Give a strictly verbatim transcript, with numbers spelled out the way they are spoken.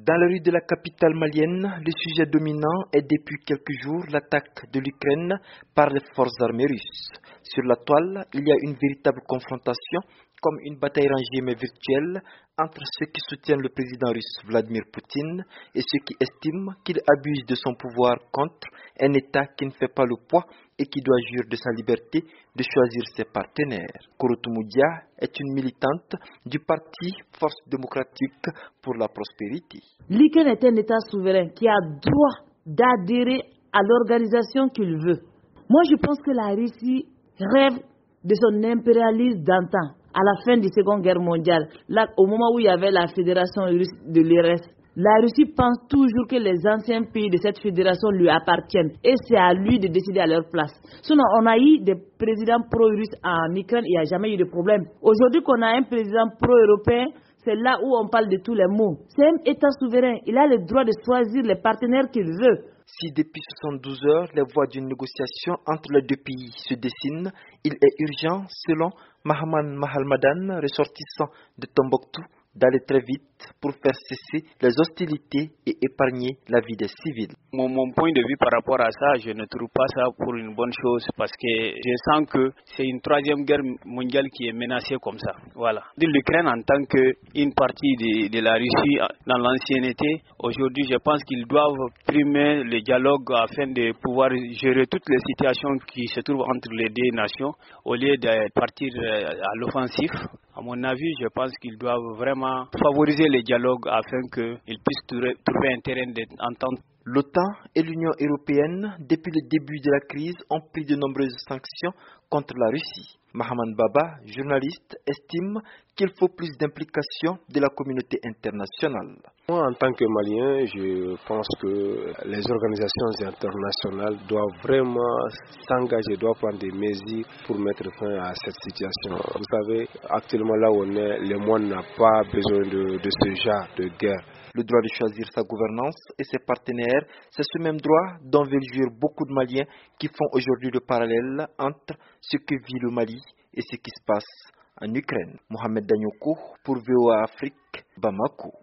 Dans la rue de la capitale malienne, le sujet dominant est depuis quelques jours l'attaque de l'Ukraine par les forces armées russes. Sur la toile, il y a une véritable confrontation, comme une bataille rangée mais virtuelle, entre ceux qui soutiennent le président russe Vladimir Poutine et ceux qui estiment qu'il abuse de son pouvoir contre un État qui ne fait pas le poids et qui doit jouir de sa liberté de choisir ses partenaires. Korotumoudia est une militante du parti Force démocratique pour la prospérité. L'Ukraine est un État souverain qui a droit d'adhérer à l'organisation qu'il veut. Moi, je pense que la Russie rêve de son impérialisme d'antan. À la fin de la Seconde Guerre mondiale, là, au moment où il y avait la fédération russe de l'U R S, la Russie pense toujours que les anciens pays de cette fédération lui appartiennent et c'est à lui de décider à leur place. Sinon, on a eu des présidents pro-russes en Ukraine, il n'y a jamais eu de problème. Aujourd'hui qu'on a un président pro-européen, c'est là où on parle de tous les mots. C'est un État souverain, il a le droit de choisir les partenaires qu'il veut. Si depuis soixante-douze heures, les voies d'une négociation entre les deux pays se dessinent, il est urgent, selon Mahaman Mahalmadan, ressortissant de Tombouctou, d'aller très vite pour faire cesser les hostilités et épargner la vie des civils. Mon, mon point de vue par rapport à ça, je ne trouve pas ça pour une bonne chose parce que je sens que c'est une troisième guerre mondiale qui est menacée comme ça. Voilà. L'Ukraine en tant qu'une partie de, de la Russie dans l'ancienneté, aujourd'hui je pense qu'ils doivent primer le dialogue afin de pouvoir gérer toutes les situations qui se trouvent entre les deux nations au lieu de partir à l'offensif. À mon avis, je pense qu'ils doivent vraiment favoriser le dialogue afin qu'ils puissent trouver un terrain d'entente. L'OTAN et l'Union européenne, depuis le début de la crise, ont pris de nombreuses sanctions contre la Russie. Mahaman Baba, journaliste, estime qu'il faut plus d'implication de la communauté internationale. Moi, en tant que Malien, je pense que les organisations internationales doivent vraiment s'engager, doivent prendre des mesures pour mettre fin à cette situation. Vous savez, actuellement là où on est, le monde n'a pas besoin de, de ce genre de guerre. Le droit de choisir sa gouvernance et ses partenaires, c'est ce même droit dont veulent jouir beaucoup de Maliens qui font aujourd'hui le parallèle entre ce que vit le Mali et ce qui se passe en Ukraine. Mohamed Danyoko pour V O A Afrique, Bamako.